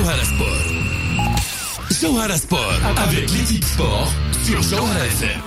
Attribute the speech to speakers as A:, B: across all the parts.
A: جوهرة سبور. جوهرة سبور avec l'équipe sport sur جوهرة FM.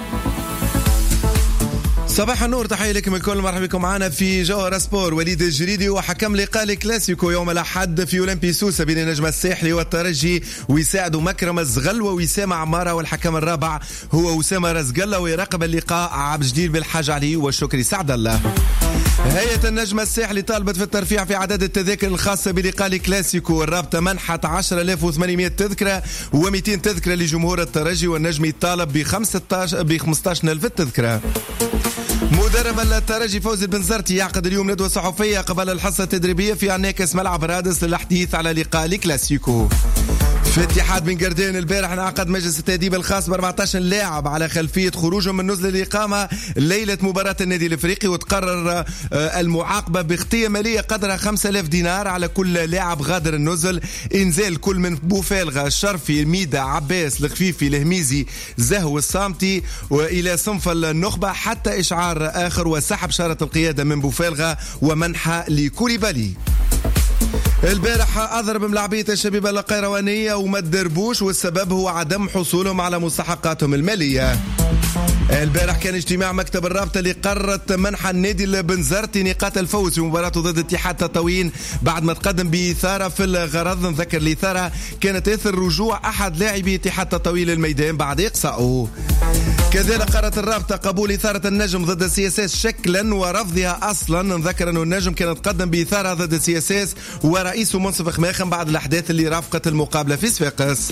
B: صباح النور، تحية لكم الكل، مرحبا بكم معنا في جوهرة سبور. وليد الجريدي وحكم لقاء الكلاسيكو يوم الأحد في أولمبي سوسة بين النجم الساحلي والترجي، ويساعد مكرم الزغل ووسام عمارة، والحكم الرابع هو أسامة رزقلة، ويراقب اللقاء عبد الجليل بالحاج علي والشكري سعد الله. هيئة النجم الساحلي طالبت في الترفيع في عدد التذاكر الخاصة بلقاء الكلاسيكو. الرابطة منحت 10,800 تذكرة و200 تذكرة لجمهور الترجي، والنجم يطالب ب 15,000 تذكرة. مدرب الترجي فوزي البنزرتي يعقد اليوم ندوة صحفية قبل الحصة التدريبية في عناكس ملعب رادس للحديث على لقاء الكلاسيكو. في اتحاد بن قردين البارح انعقد مجلس التأديب الخاص ب 14 لاعب على خلفية خروجهم من نزل الإقامة ليلة مباراة النادي الافريقي، وتقرر المعاقبة بخطية مالية قدرها 5,000 دينار على كل لاعب غادر النزل. انزال كل من بوفالغا، الشرفي، ميدا، عباس، الخفيفي، الهميزي، زهو، الصامتي والى صنف النخبة حتى اشعار اخر، وسحب شارة القيادة من بوفالغا ومنحة لكوليبالي. البارح أضرب ملاعبية الشبيبة القيروانية وما تدربوش، والسبب هو عدم حصولهم على مستحقاتهم المالية. البارح كان اجتماع مكتب الرابطة اللي قررت منح النادي البنزرتي نقاط الفوز في مباراته ضد اتحاد تطاوين بعد ما تقدم بإثارة في الغرض. نذكر الإثارة كانت إثر رجوع أحد لاعبي اتحاد تطاوين للميدان بعد إقصائه. كذلك قررت الرابطة قبول إثارة النجم ضد CSS شكلا ورفضها أصلا. نذكر أنه النجم كانت تقدم بإثارة ضد CSS ورئيسه منصف خماخم بعد الأحداث اللي رافقت المقابلة في صفاقس.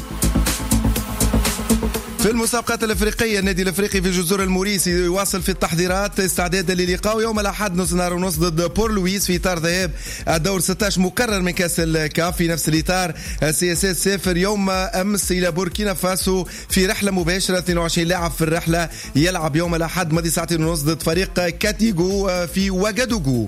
B: في المسابقات الافريقيه النادي الافريقي في جزر الموريسي يواصل في التحضيرات استعدادا للقاء يوم الاحد نص نهار ونص ضد بور لويس في اطار ذهاب الدور 16 مكرر من كاس الكاف. في نفس الاطار CSS سافر يوم امس الى بوركينا فاسو في رحله مباشره، 22 لاعب في الرحله. يلعب يوم الاحد ماضي 2 ساعة ونص ضد فريق كاتيغو في واغادوغو.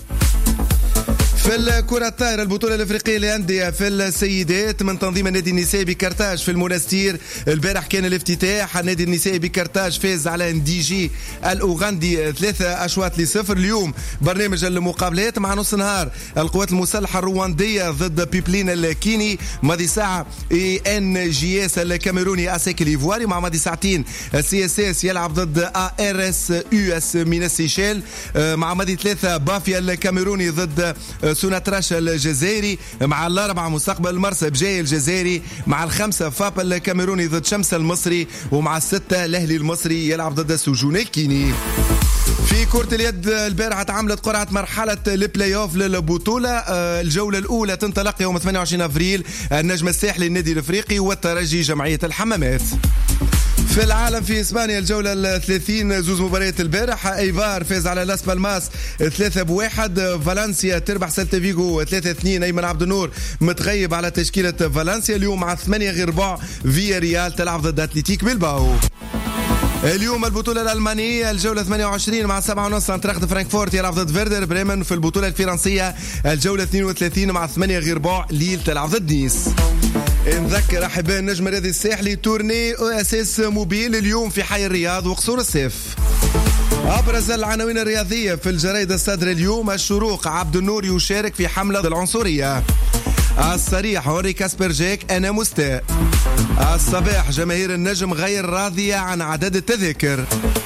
B: في الكرة الطائرة البطولة الافريقية للأندية في السيدات من تنظيم النادي النسائي بكرتاج في المنستير. البارح كان الافتتاح. النادي النسائي بكرتاج فاز على NDG الأوغندي 3-0. اليوم برنامج المقابلات مع نص نهار القوات المسلحة الرواندية ضد بيبلين الكيني، ماضي ساعة NGS الكاميروني أساك الإيفواري، مع ماضي ساعتين CSS يلعب ضد ARSUS من السيشيل، مع ماضي 3 بافيا الكاميروني ضد سوناتراش الجزائري، مع الأربعة مستقبل المرسى بجاي الجزائري، مع الخمسة فاب الكاميروني ضد شمس المصري، ومع الستة الأهلي المصري يلعب ضد سجون الكيني. في كرة اليد البارحة تعاملت قرعة مرحلة البلاي اوف للبطولة. الجولة الأولى تنطلق يوم 28 أفريل. النجم الساحلي النادي الافريقي والترجي جمعية الحمامات. في العالم في إسبانيا الجولة 30 زوز مباريات البارح. ايفار فاز على لاس بالماس 3-1. فالنسيا تربح سيلتا فيغو 3-2. ايمن عبد النور متغيب على تشكيلة فالنسيا. اليوم مع 8 غير ربع فيا ريال تلعب ضد اتلتيك بلباو. اليوم البطولة الألمانية الجولة 28 مع 7:30 انتراخت فرانكفورت يلعب ضد فيردر بريمن. في البطولة الفرنسية الجولة 32 مع 8 غير ربع ليل تلعب ضد نيس. نذكر أحباء النجم الرياضي الساحلي تورني أساس موبيل اليوم في حي الرياض وقصور السيف. أبرز العناوين الرياضية في الجرائد الصادرة اليوم. الشروق عبد النور يشارك في حملة العنصرية. الصريح هوري كاسبر جاك أنا مستاء. الصباح جماهير النجم غير راضية عن عدد التذاكر.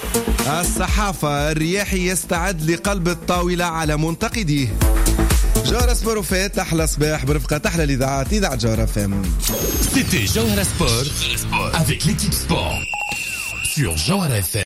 B: الصحافة الرياحي يستعد لقلب الطاولة على منتقديه. جوهرة سبور وفات أحلى صباح برفقة أحلى الإذاعات إذاعة جوهرة فم.
A: C'était Jawhara Sport avec l'équipe sport sur Jawhara FM.